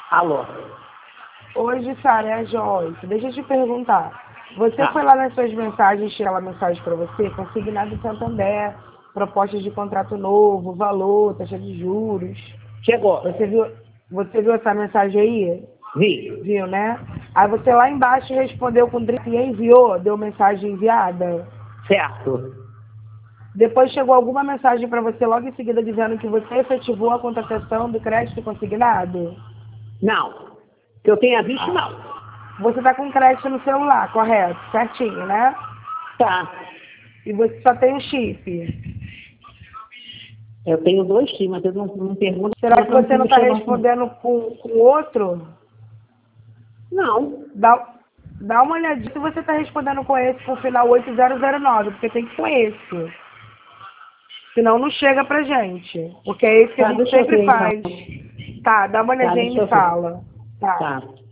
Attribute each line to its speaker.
Speaker 1: Alô?
Speaker 2: Hoje, Sara, é a Joyce. Deixa eu te perguntar. Você
Speaker 1: Tá.
Speaker 2: foi lá nas suas mensagens, tinha lá mensagem para você, consignado em Santander, propostas de contrato novo, valor, taxa de juros.
Speaker 1: Chegou.
Speaker 2: Você viu essa mensagem aí?
Speaker 1: Vi.
Speaker 2: Viu, né? Aí você lá embaixo respondeu com drip e enviou, deu mensagem enviada.
Speaker 1: Certo.
Speaker 2: Depois chegou alguma mensagem para você logo em seguida dizendo que você efetivou a contratação do crédito consignado?
Speaker 1: Não. Que eu tenha visto, não.
Speaker 2: Você está com crédito no celular, correto? Certinho, né?
Speaker 1: Tá.
Speaker 2: E você só tem o chip.
Speaker 1: Eu tenho 2 times, mas eu não pergunto.
Speaker 2: Será que você não está respondendo com outro?
Speaker 1: Não.
Speaker 2: Dá uma olhadinha se você está respondendo com esse com o final 8009, porque tem que ser com esse. Senão não chega pra gente. Porque é esse que a
Speaker 1: Tá,
Speaker 2: gente
Speaker 1: deixa eu
Speaker 2: sempre
Speaker 1: ver,
Speaker 2: faz.
Speaker 1: então.
Speaker 2: Tá, dá uma
Speaker 1: Tá,
Speaker 2: olhadinha e
Speaker 1: deixa
Speaker 2: me
Speaker 1: eu ver.
Speaker 2: fala. Tá.
Speaker 1: Tá.